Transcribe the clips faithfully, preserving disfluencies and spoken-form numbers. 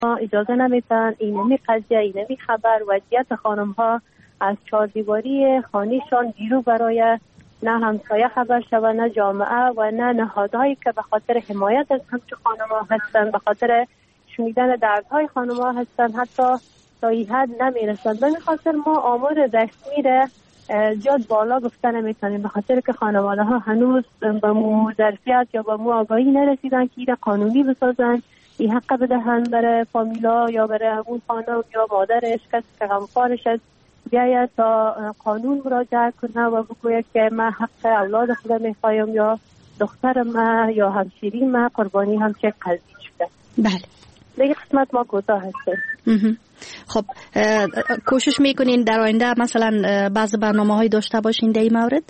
اجازه نمیتن اینمی قضیه اینمی خبر وضعیت خانم ها از چهار دیواری خانهشان بیرون برای نه همسایه خبر شود، نه جامعه و نه نهادهایی که به خاطر حمایت از همچون خانم ها هستند، به خاطر شنیدن دردهای خانم ها هستند، حتی تا این حد نمیرسند. به خاطر ما آمار رسمی را زیاد بالا گفته نمیتونیم، به خاطر که خانواده ها هنوز به مو ظرفیت یا به مو آگاهی نرسیدن که این قانونی بسازن، این حق بدهند برای فامیلا یا برای اون خانم یا مادرش کسی که غمخوارش است بیاید تا قانون مراجعه کنه و بگوید که من حق اولاد خودم میخوایم یا دختر من یا همشیری من قربانی همچه قضیه شده. بله. دیگه قسمت ما کوتاه هستیم. خب کوشش میکنین در آینده مثلا بعض برنامه های داشته باشین در این مورد؟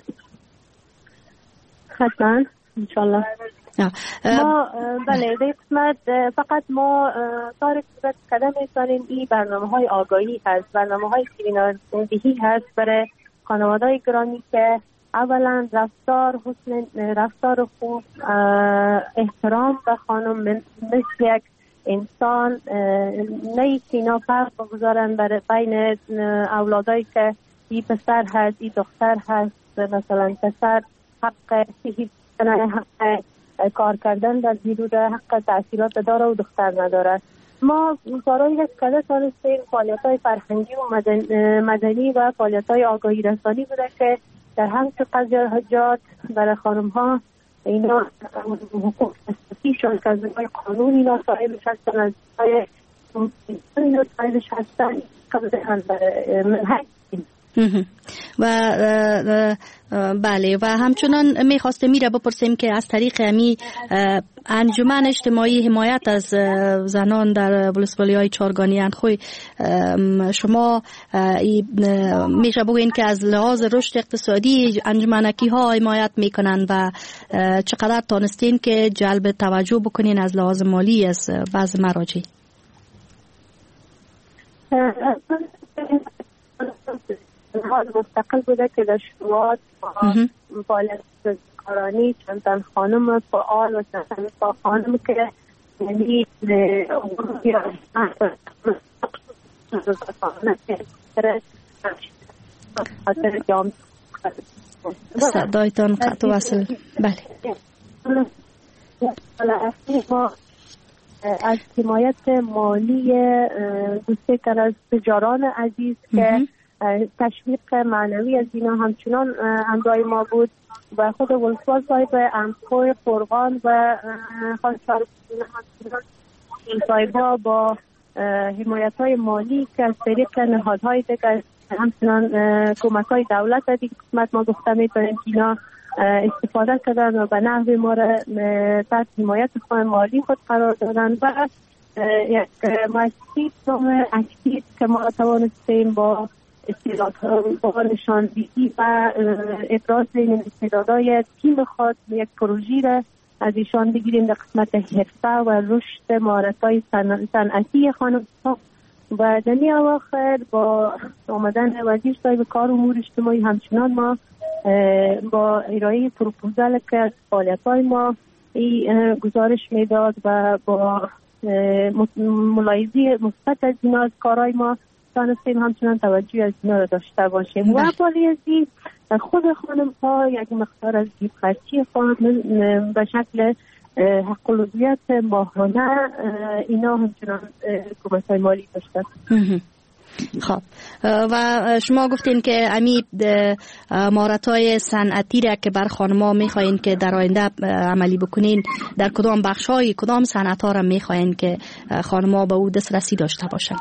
حتما انشالله. ما بله در قسمت فقط ما تارک قدم می‌زنیم این برنامه های آگاهی هست، برنامه های سیمیناردهی هست برای خانواده های گرامی که اولا رفتار حسن رفتار خوب، احترام به خانم مثل یک انسان، نه سینا فرق بگذارن برای بین اولادایی که این پسر هست این دختر هست، مثلا پسر حق صحیح حق کار کردن در بیرون حق تحصیلات داره و دختر نداره. ما کارهایی که کرده تانستیم فعالیت‌های فرهنگی و مدنی و فعالیت‌های آگاهی رسانی بوده که در همچه قضیات برای خانم‌ها اینا حقوق اساسی شان که از نگاه قانون اینا صاحبش هستن، از نگاه اینا صاحبش هستن قبل برای منحق و بله. و همچنان میخواستم میره بپرسیم که از طریق امی انجمن اجتماعی حمایت از زنان در ولسوالی های چارگانی اندخوی شما میشه بگوین که از لحاظ رشد اقتصادی انجمنکی ها حمایت میکنن و چقدر تانستین که جلب توجه بکنین از لحاظ مالی از بعض مراجع؟ حال مستقل بوده که در شروعات فعالیت کارانی چند تن خانم فعال و چند تن خانم که یعنی صدایتان قطع وصل. بله. ما از حمایت مالی دوسته کن از تجاران عزیز که تشویق معنوی از اینا همچنان همراه ما بود و خود ولسواز صاحب اندخوی فرغان و خواستار صاحبا با حمایت های مالی که از طریق نهادهای دیگر همچنان کمک های دولت از این قسمت ما گفته میتونیم که اینا استفاده کردن و به نحو ما را تحت حمایت مالی خود قرار دادن و یک مؤسسه نام اکتیو که ما توانستیم با استعدادها با نشاندهی و ابراز این استعدادهای تیم خود یک پروژه را از ایشان بگیریم در قسمت حرفه و رشد مهارت‌های صنعتی خانم‌ها و در این اواخر با آمدن وزیر صاحب کار و امور اجتماعی همچنان ما با ارائه پروپوزال که فعالیت‌های ما این گزارش میداد و با ملاحظه مثبت از اینا از کارهای ما تانستیم همچنان توجه از اینا را داشته باشیم و بالی از این خود خانم ها یک مقدار از جیب خرچی خود به شکل حق العضویت ماهانه اینا همچنان کمک های مالی داشته. خب و شما گفتین که امی مهارت‌های صنعتی را که بر خانم‌ها می‌خواین که در آینده عملی بکنین در کدام بخش‌های کدام صنعت‌ها را می‌خواین که خانم‌ها به او دسترسی داشته باشند؟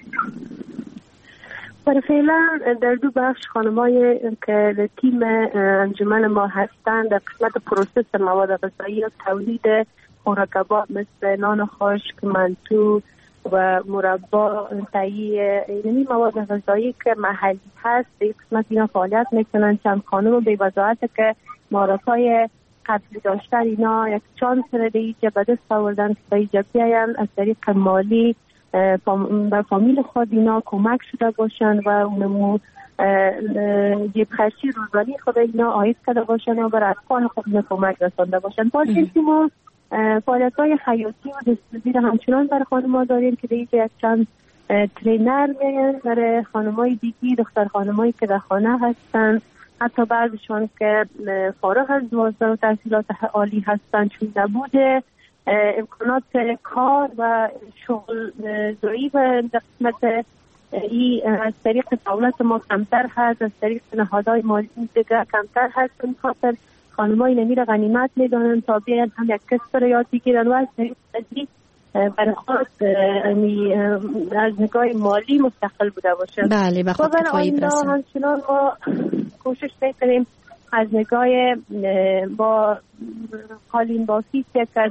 برای فعلا در دو بخش خانم‌های که تیم انجمن ما هستند در قسمت پروسس مواد غذایی و تولید خوراک کباب مثل نان خشک، منتو و مربا، تهیه اینمی مواد غذایی که محلی هست در قسمت اینا فعالیت میکنن. چند خانم به وضاحت که مهارت‌های قبلی داشتن اینا یک چانس را دیگه به دست آوردن که به اینجا بیاین از طریق مالی به فامیل خود اینا کمک شده باشن و اونمو جیب خرچی روزانه خود اینا آیت کرده باشن و برای اطفال خود اینا کمک رسانده باشن. باید که ما فعالیت‌های حیاتی و دستوری را همچنان برای خانم‌ها داریم که دیگه یک چند ترینر میگن برای خانم‌های دیگی، دختر خانم‌هایی که در خانه هستن، حتی بعضشون که فارغ از دوازده و تحصیلات عالی هستن، چون نبوده امکانات کار و شغل زایی و قسمت ای از طریق دولت ما کمتر هست، از طریق نهادهای مالی دیگر کمتر هست. این خاطر خانم‌های نمیر غنیمت میدانن تا بیاین هم یک کسب را یاد بگیرن و از طریق تدریج برای خود از نگاه مالی مستقل بوده باشه. بله، به خود کفایی برسن. همچنان ما کوشش میکنیم از نگاه با قالین بافی که از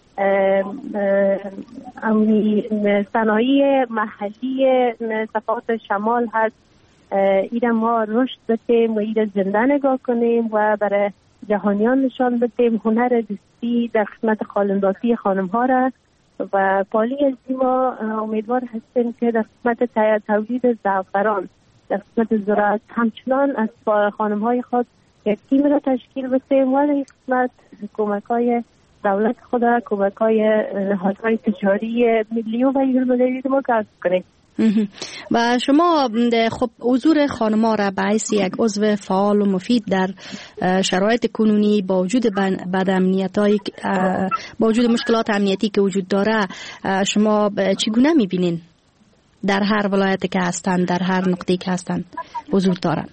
امنی صنایع محلی صفات شمال هست ایره ما رشد بدیم و ایره زنده نگاه کنیم و برای جهانیان نشان بدیم هنر دستی در خدمت قالین‌بافی خانم ها را و پالی از ما امیدوار هستیم که در خدمت تولید زعفران در خدمت زراعت همچنان از خانم های خود یک تیم را تشکیل بدیم و در خدمت کمک های دولت خود کمک های نهادهای تجاری ملی و بین‌المللی ما کسب کنیم. و شما خب حضور خانم‌ها را به حیث یک عضو فعال و مفید در شرایط کنونی با وجود بد امنیت‌های با وجود مشکلات امنیتی که وجود داره شما چگونه می‌بینین در هر ولایتی که هستند، در هر نقطه‌ای که هستند حضور دارند؟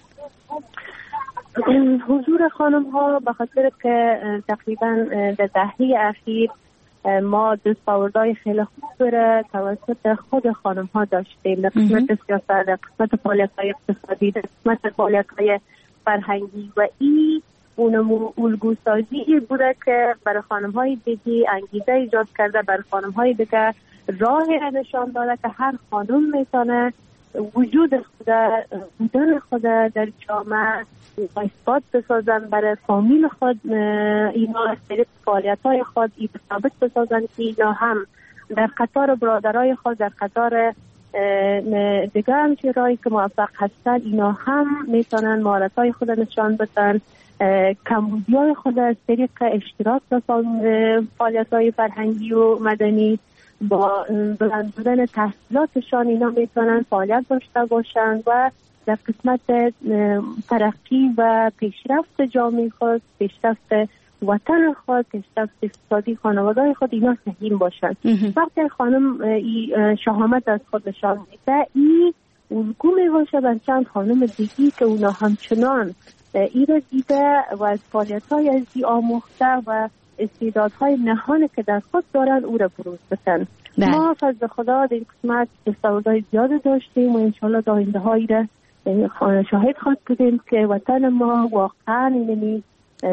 حضور خانم ها به خاطر که تقریبا در دهه اخیر ما دستاوردهای خیلی خوب را توسط خود خانم ها داشتیم در قسمت سیاست، در قسمت فعالیت های اقتصادی، در قسمت فعالیت های فرهنگی و این اونمو الگوسازی بوده که برای خانم های دیگه انگیزه ایجاد کرده، برای خانم های دیگه راه نشان داده که هر خانم میتونه وجود خود بودن خود در جامعه و اثبات بسازن برای فامیل خود، اینا از طریق فعالیت‌های خود ای ثابت بسازن که اینا هم در قطار برادرای خود، در قطار دیگر همچنانی که موفق هستن اینا هم میتونن مهارت‌های خود نشان بدن، کمبودی‌های خود از طریق اشتراک در فعالیت‌های فرهنگی و مدنی با بلند بودن تحصیلاتشان اینا میتونن فعالیت داشته باشند و در قسمت ترقی و پیشرفت جامعه خود، پیشرفت وطن خود، پیشرفت اقتصادی خانواده خود اینا سهیم باشند. وقتی خانم شهامت از خود نشان میده این الگو میباشه بر چند خانم دیگی که اونا همچنان ای را دیده و از فعالیت‌های ازی آموخته و استعدادهای نهانی که در خود دارن او را بروز بدن. ما فضل خدا در این قسمت دستاوردهای زیاده داشتیم و انشاءالله در آینده هایی را شاهد خواهد بودیم که وطن ما واقعا اینمی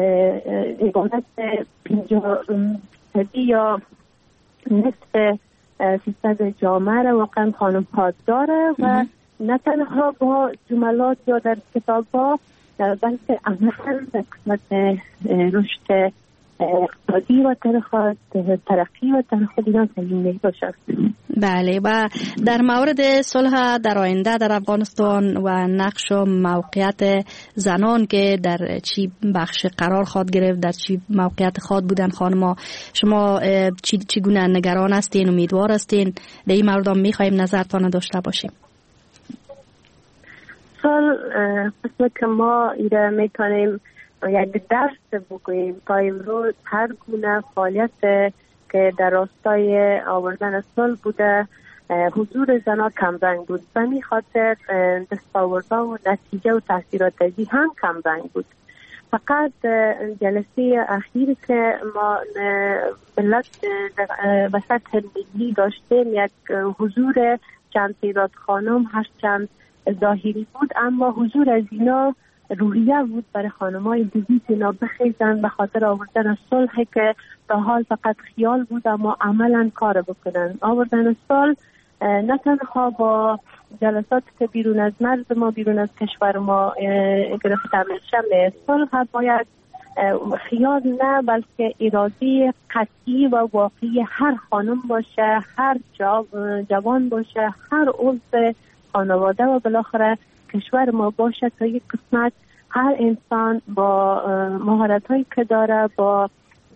اقامت پنجاه فیصدی یا نصف فیصد جامعه را واقعا خانم ها داره و نه تنها با جملات یا در کتاب ها بلکه عملا در قسمت رشد اقتصادی و ترخواد ترقی و ترخواد اینا سلیم می باشد. بله و در مورد صلح در آینده در افغانستان و نقش و موقعیت زنان که در چی بخش قرار خواهد گرفت، در چی موقعیت خواهد بودن خانما، شما چی چگونه نگران هستین، امیدوار هستین؟ در این مورد می خواهیم نظرتان داشته باشیم. سال قسمت که ما ایره می تانیم یک درس بگوییم تا امروز هر گونه فعالیت که در راستای آوردن صلح بوده حضور زنها کمرنگ بود و می خاطر دستاوردها و نتیجه و تاثیرات ازی هم کمرنگ بود. فقط جلسه اخیر که ما ملت به سطح ملی داشتیم یک حضور چند تعداد خانم هرچند ظاهری بود اما حضور از اینا روحیه بود برای خانم‌های دیگه اینا بخیزن به خاطر آوردن صلح که تا حال فقط خیال بود اما عملا کار بکنن. آوردن صلح نه تنها با جلسات که بیرون از مرز ما بیرون از کشور ما گرفته میشه، صلح باید خیال نه بلکه اراده قطعی و واقعی هر خانم باشه، هر جوان باشه، هر عضو خانواده و بالاخره کشور ما باشه تا یک قسمت هر انسان با مهارت هایی که داره با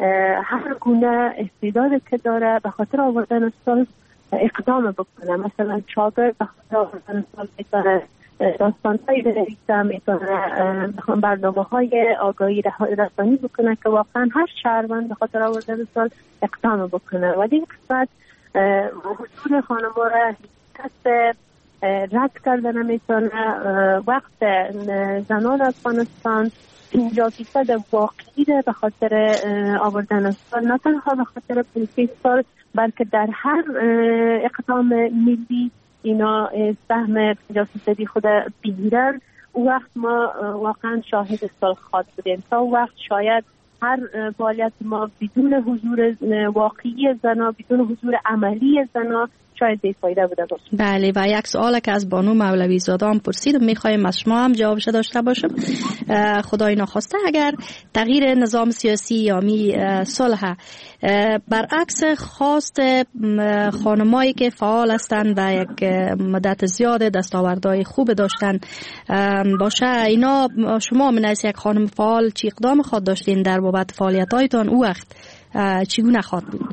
هر گونه استعداد که داره به خاطر آوردن صلح اقدام بکنه. مثلا شاگرد به خاطر آوردن صلح میتونه داستان‌هایی بنویسه، میتونه برنامه های آگاهی رسانی بکنه که واقعا هر شهروند به خاطر آوردن صلح اقدام بکنه. ولی این قسمت حضور خانم‌ها را کس رد کرده نمیتونه. وقت زنان افغانستان پنجاه درصد واقعی ده به خاطر آوردن صلح، نه تنها به خاطر پلیسی صلح بلکه در هر اقدام ملی اینا سهم پنجاه درصدی خود بگیرن. او وقت ما واقعا شاهد صلح خواهد بودیم. تا وقت شاید هر فعالیت ما بدون حضور واقعی زنا، بدون حضور عملی زنا شاید بی‌فایده بوده باشه. بله، و یک سوال که از بانو مولوی زاده هم پرسیدم، میخوایم از شما هم جوابش داشته باشم. خدای ناخواسته اگر تغییر نظام سیاسی یا می صلح برعکس خواست خانمایی که فعال هستند و یک مدت زیاد دستاوردهای خوب داشتن باشه، اینا شما من از یک خانم فعال چی اقدام خود داشتین در بابت فعالیت‌هایتان او وقت چگونه خواهد بود؟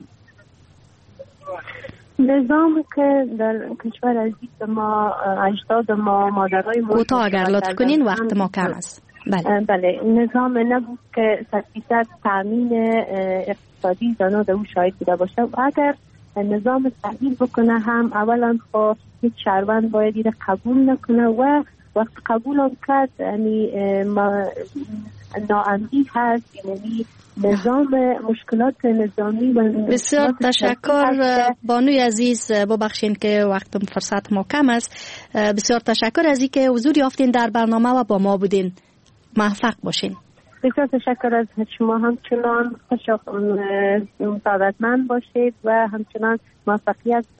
نظام که در کشور عزیز ما اجداد ما مادرای ما کوتاه اگر لطف کنین، وقت ما کم است. بله بله نظام نبود که صد درصد تامین اقتصادی زنان در او شاید بوده باشه. اگر نظام تغییر بکنه هم اولا خب هیچ شهروند باید این قبول نکنه و وقت قبول هم کرد یعنی ناامنی هست، یعنی نظام مشکلات نظامی و بسیار تشکر بانوی عزیز، ببخشین که وقت فرصت ما کم است. بسیار تشکر از اینکه حضور یافتین در برنامه و با ما بودین. موفق باشین. بسیار تشکر از شما، همچنان خوش سعادتمند باشید و همچنان موفقیت